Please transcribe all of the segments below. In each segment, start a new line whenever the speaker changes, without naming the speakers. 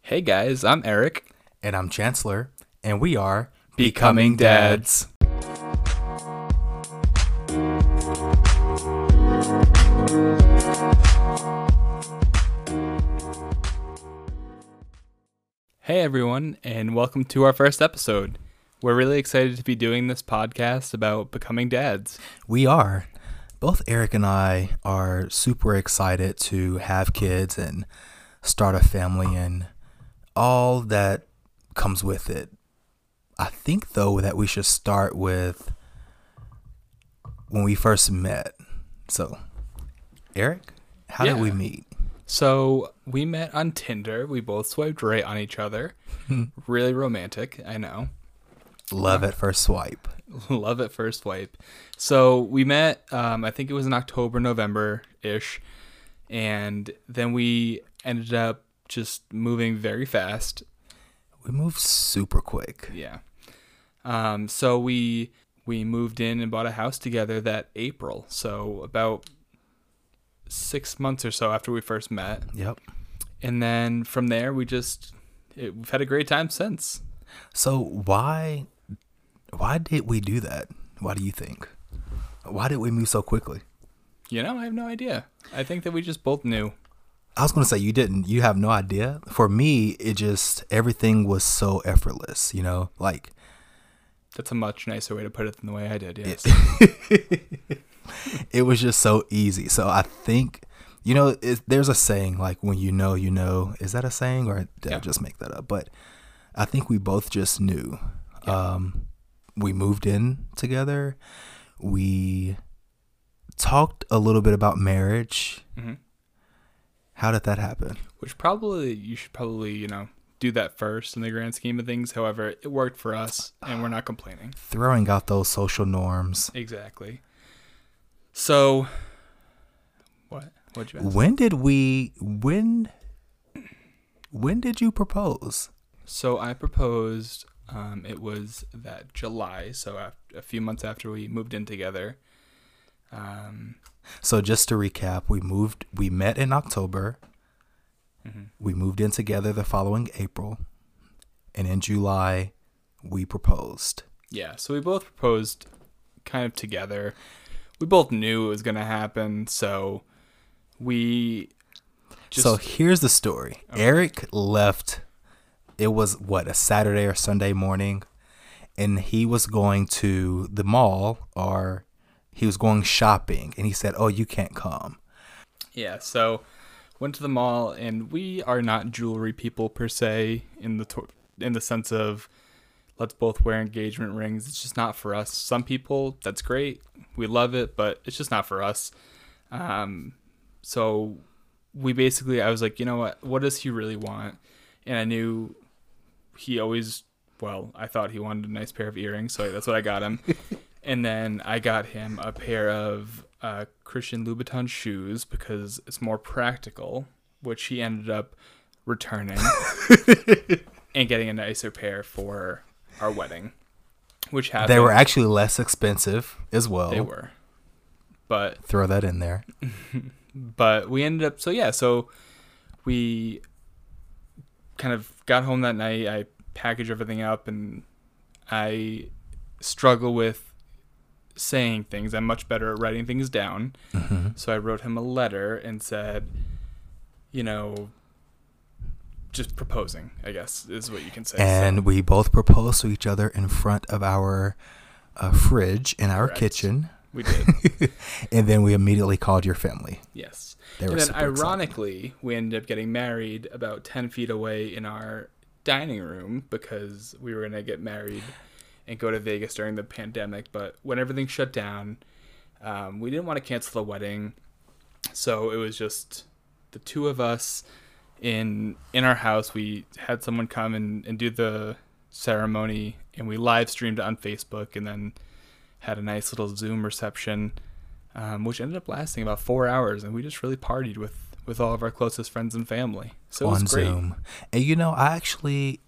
Hey guys, I'm Eric.
And I'm Chancellor, and we are
Becoming Dads. Hey everyone, and welcome to our first episode. We're really excited to be doing this podcast about becoming dads.
We are. Both Eric and I are super excited to have kids and start a family and all that comes with it. I think, though, that we should start with when we first met. So, Eric, how did we meet?
So, we met on Tinder. We both swiped right on each other. Really romantic, I know.
Love at first swipe.
Love at first swipe. So, we met, I think it was in October, November-ish. And then we ended up just moving very fast.
We moved super quick.
Yeah. So we moved in and bought a house together that April. So about 6 months or so after we first met.
Yep.
And then from there, we've had a great time since.
So why did we do that? Why do you think? Why did we move so quickly?
I have no idea. I think that we just both knew.
I was going to say you didn't. You have no idea. For me, everything was so effortless, like.
That's a much nicer way to put it than the way I did, yes.
It was just so easy. So I think, there's a saying, like, when you know, is that a saying or did I just make that up? But I think we both just knew. Yeah. We moved in together. We talked a little bit about marriage. Mm-hmm. How did that happen?
You should probably, do that first in the grand scheme of things. However, it worked for us, and we're not complaining.
Throwing out those social norms.
Exactly. So, what? What'd you ask?
When did you propose?
So I proposed, it was that July, so a few months after we moved in together.
So just to recap, we met in October. Mm-hmm. We moved in together the following April. And in July, we proposed.
Yeah, so we both proposed kind of together. We both knew it was going to happen, so we just...
So here's the story. Okay. Eric left, it was, a Saturday or Sunday morning, and he was going to the mall, or he was going shopping, and he said, "Oh, you can't come."
Yeah, so went to the mall, and we are not jewelry people per se in the sense of let's both wear engagement rings. It's just not for us. Some people, that's great. We love it, but it's just not for us. So I was like, you know what does he really want? And I knew I thought he wanted a nice pair of earrings, so that's what I got him. And then I got him a pair of Christian Louboutin shoes because it's more practical, which he ended up returning and getting a nicer pair for our wedding, which happened.
They were actually less expensive as well.
They were. But
throw that in there.
But we ended up, so we kind of got home that night. I packaged everything up, and I struggle with saying things. I'm much better at writing things down. Mm-hmm. So I wrote him a letter and said, just proposing, I guess, is what you can say.
And we both proposed to each other in front of our fridge in our kitchen.
We did.
And then we immediately called your family.
Yes.
They were
and then
super
ironically,
excited.
We ended up getting married about 10 feet away in our dining room because we were going to get married and go to Vegas during the pandemic. But when everything shut down, we didn't want to cancel the wedding. So it was just the two of us in our house. We had someone come and do the ceremony, and we live streamed it on Facebook and then had a nice little Zoom reception, which ended up lasting about 4 hours. And we just really partied with all of our closest friends and family. So it was great.
Zoom. And I actually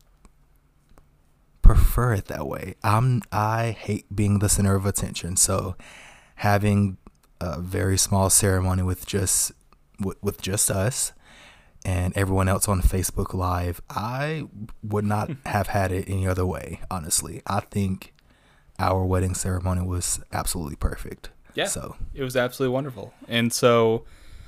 prefer it that way. I hate being the center of attention, so having a very small ceremony with just us and everyone else on Facebook Live, I would not have had it any other way, honestly. I think our wedding ceremony was absolutely perfect.
Yeah,
so
it was absolutely wonderful. And so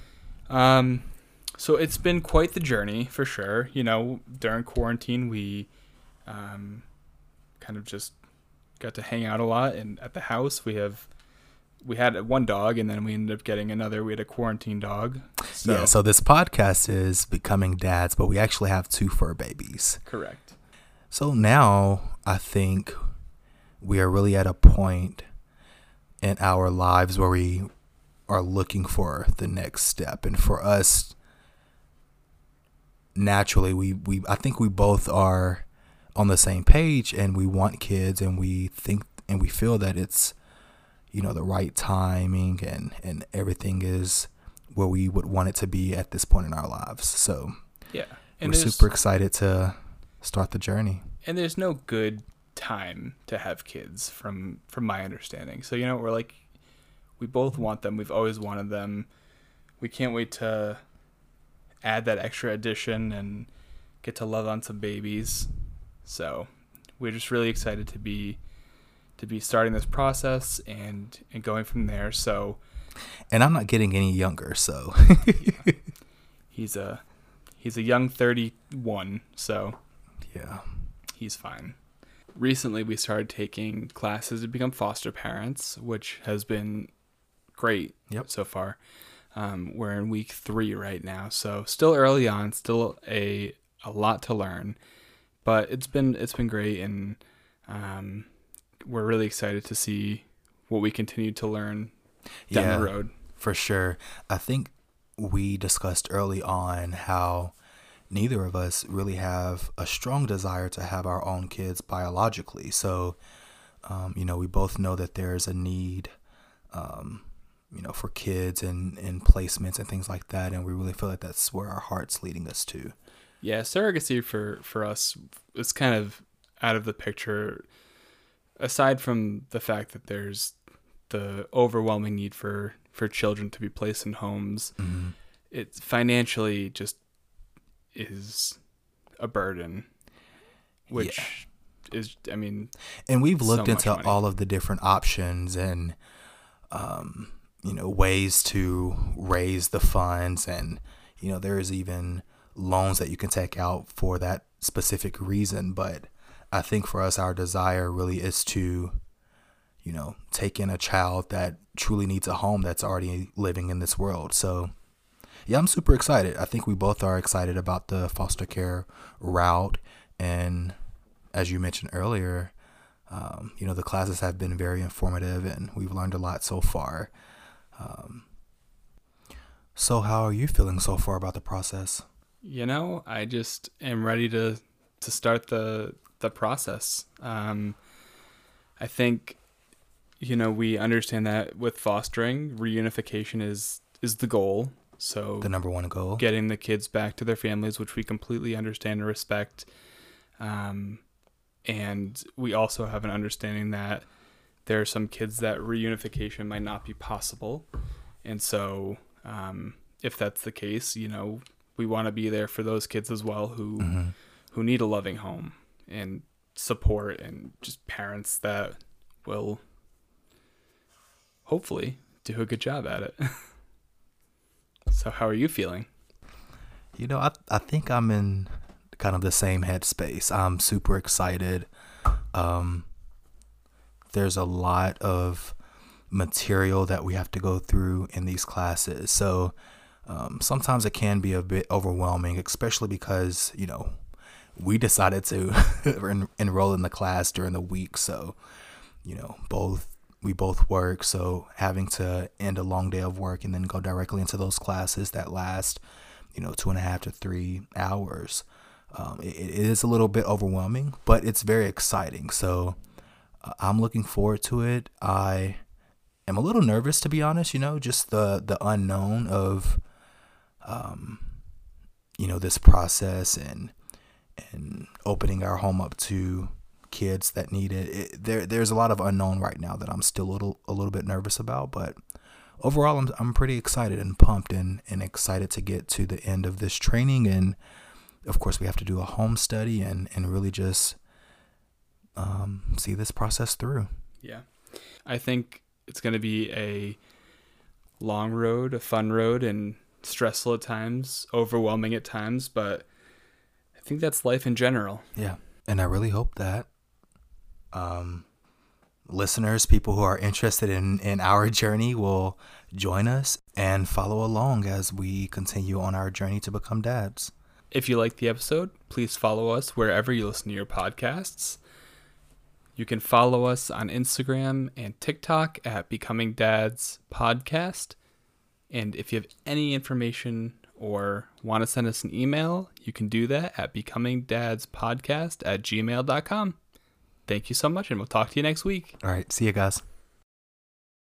it's been quite the journey for sure. You know, during quarantine, we kind of just got to hang out a lot, and at the house we had one dog, and then we ended up getting another. We had a quarantine dog.
So this podcast is Becoming Dads, but we actually have 2 fur babies.
Correct.
So now I think we are really at a point in our lives where we are looking for the next step. And for us, naturally, I think we both are on the same page, and we want kids, and we think and we feel that it's, you know, the right timing and everything is where we would want it to be at this point in our lives. So
yeah, and
we're super excited to start the journey.
And there's no good time to have kids from my understanding. So, you know, we're like, we both want them. We've always wanted them. We can't wait to add that extra addition and get to love on some babies. So we're just really excited to be starting this process and going from there. So,
and I'm not getting any younger, so
yeah. He's a young 31, so
yeah,
he's fine. Recently, we started taking classes to become foster parents, which has been great so far. We're in week 3 right now, so still early on, still a lot to learn, but it's been great, and we're really excited to see what we continue to learn down the road.
For sure. I think we discussed early on how neither of us really have a strong desire to have our own kids biologically. So, you know, we both know that there's a need, you know, for kids and placements and things like that. And we really feel like that's where our heart's leading us to.
Yeah, surrogacy for us is kind of out of the picture, aside from the fact that there's the overwhelming need for children to be placed in homes.
Mm-hmm.
It financially just is a burden, which is, I mean,
and we've looked into
money.
all of the different options and, you know, ways to raise the funds, and, you know, there's even loans that you can take out for that specific reason. But I think for us, our desire really is to, you know, take in a child that truly needs a home that's already living in this world. So yeah, I'm super excited. I think we both are excited about the foster care route. And as you mentioned earlier, you know, the classes have been very informative and we've learned a lot so far. So how are you feeling so far about the process?
You know, I just am ready to start the process. I think, you know, we understand that with fostering, reunification is the goal. So
the number one goal,
getting the kids back to their families, which we completely understand and respect. And we also have an understanding that there are some kids that reunification might not be possible. And so, if that's the case, you know, we want to be there for those kids as well who need a loving home and support and just parents that will hopefully do a good job at it. So how are you feeling?
You know, I think I'm in kind of the same headspace. I'm super excited. There's a lot of material that we have to go through in these classes. So sometimes it can be a bit overwhelming, especially because, you know, we decided to enroll in the class during the week. So, you know, we both work. So having to end a long day of work and then go directly into those classes that last, you know, 2.5 to 3 hours. It is a little bit overwhelming, but it's very exciting. So I'm looking forward to it. I am a little nervous, to be honest, you know, just the unknown of, you know, this process and opening our home up to kids that need it. There's a lot of unknown right now that I'm still a little bit nervous about, but overall, I'm pretty excited and pumped and excited to get to the end of this training. And of course, we have to do a home study and really just see this process through.
Yeah. I think it's going to be a long road, a fun road, and stressful at times, overwhelming at times, but I think that's life in general.
Yeah. And I really hope that listeners, people who are interested in our journey, will join us and follow along as we continue on our journey to become dads.
If you like the episode, please follow us wherever you listen to your podcasts. You can follow us on Instagram and TikTok at Becoming Dads Podcast. And if you have any information or want to send us an email, you can do that at becomingdadspodcast@gmail.com. Thank you so much, and we'll talk to you next week.
All right. See you guys.